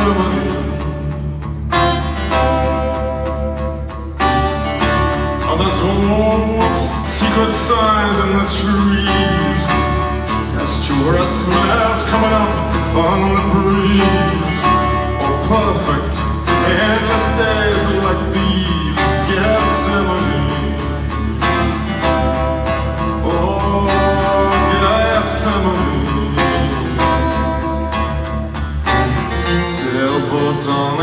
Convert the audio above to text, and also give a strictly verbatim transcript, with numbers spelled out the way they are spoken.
Yosemite. Oh, there's whoops, secret signs in the trees. There's tourist smells coming up on the breeze. Oh, perfect, endless days like these. Gethsemane.